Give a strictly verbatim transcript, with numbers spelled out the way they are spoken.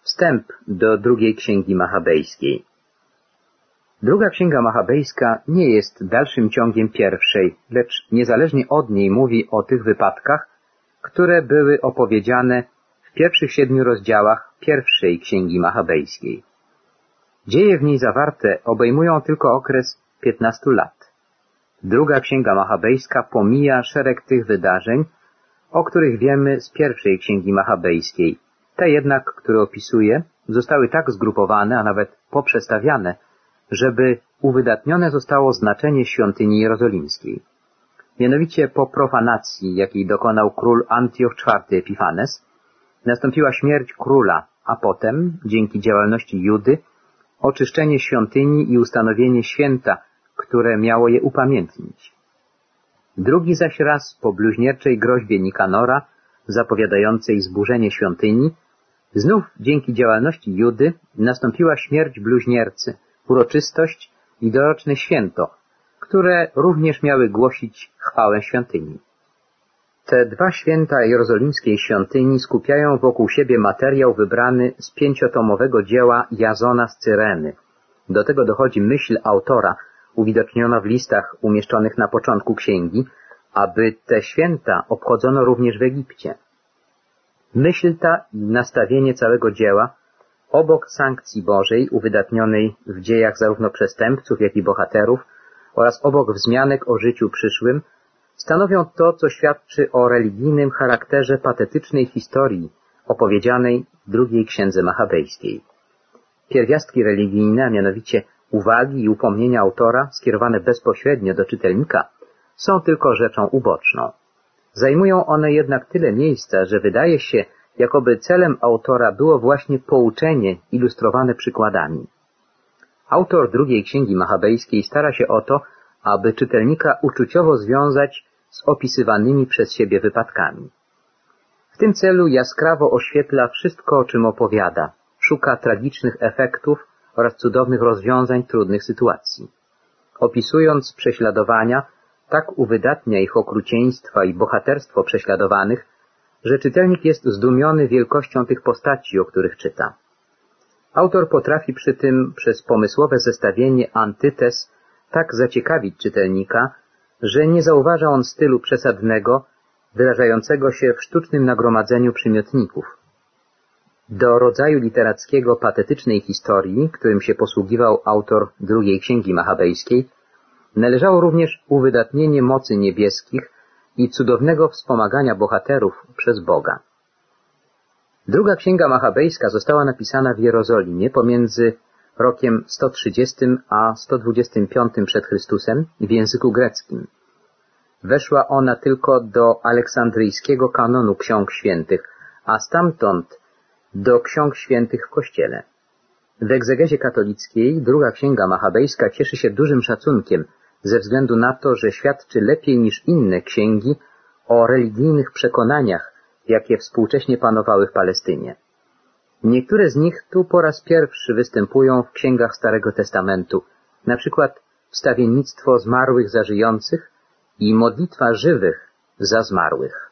Wstęp do drugiej księgi machabejskiej. Druga księga machabejska nie jest dalszym ciągiem pierwszej, lecz niezależnie od niej mówi o tych wypadkach, które były opowiedziane w pierwszych siedmiu rozdziałach pierwszej księgi machabejskiej. Dzieje w niej zawarte obejmują tylko okres piętnastu lat. Druga księga machabejska pomija szereg tych wydarzeń, o których wiemy z pierwszej księgi machabejskiej. Te jednak, które opisuje, zostały tak zgrupowane, a nawet poprzestawiane, żeby uwydatnione zostało znaczenie świątyni jerozolimskiej. Mianowicie po profanacji, jakiej dokonał król Antioch czwarty Epifanes, nastąpiła śmierć króla, a potem, dzięki działalności Judy, oczyszczenie świątyni i ustanowienie święta, które miało je upamiętnić. Drugi zaś raz po bluźnierczej groźbie Nikanora, zapowiadającej zburzenie świątyni, znów dzięki działalności Judy nastąpiła śmierć bluźniercy, uroczystość i doroczne święto, które również miały głosić chwałę świątyni. Te dwa święta jerozolimskiej świątyni skupiają wokół siebie materiał wybrany z pięciotomowego dzieła Jazona z Cyreny. Do tego dochodzi myśl autora, uwidoczniona w listach umieszczonych na początku księgi, aby te święta obchodzono również w Egipcie. Myśl ta i nastawienie całego dzieła, obok sankcji Bożej uwydatnionej w dziejach zarówno przestępców, jak i bohaterów oraz obok wzmianek o życiu przyszłym, stanowią to, co świadczy o religijnym charakterze patetycznej historii opowiedzianej w drugiej księdze machabejskiej. Pierwiastki religijne, a mianowicie uwagi i upomnienia autora skierowane bezpośrednio do czytelnika, są tylko rzeczą uboczną. Zajmują one jednak tyle miejsca, że wydaje się, jakoby celem autora było właśnie pouczenie ilustrowane przykładami. Autor drugiej księgi machabejskiej stara się o to, aby czytelnika uczuciowo związać z opisywanymi przez siebie wypadkami. W tym celu jaskrawo oświetla wszystko, o czym opowiada, szuka tragicznych efektów oraz cudownych rozwiązań trudnych sytuacji. Opisując prześladowania, tak uwydatnia ich okrucieństwa i bohaterstwo prześladowanych, że czytelnik jest zdumiony wielkością tych postaci, o których czyta. Autor potrafi przy tym przez pomysłowe zestawienie antytez tak zaciekawić czytelnika, że nie zauważa on stylu przesadnego, wyrażającego się w sztucznym nagromadzeniu przymiotników. Do rodzaju literackiego patetycznej historii, którym się posługiwał autor drugiej księgi machabejskiej, należało również uwydatnienie mocy niebieskich i cudownego wspomagania bohaterów przez Boga. Druga księga machabejska została napisana w Jerozolimie pomiędzy rokiem sto trzydziestym a sto dwudziestym piątym przed Chrystusem w języku greckim. Weszła ona tylko do aleksandryjskiego kanonu ksiąg świętych, a stamtąd do ksiąg świętych w Kościele. W egzegezie katolickiej druga księga machabejska cieszy się dużym szacunkiem ze względu na to, że świadczy lepiej niż inne księgi o religijnych przekonaniach, jakie współcześnie panowały w Palestynie. Niektóre z nich tu po raz pierwszy występują w księgach Starego Testamentu, na przykład wstawiennictwo zmarłych za żyjących i modlitwa żywych za zmarłych.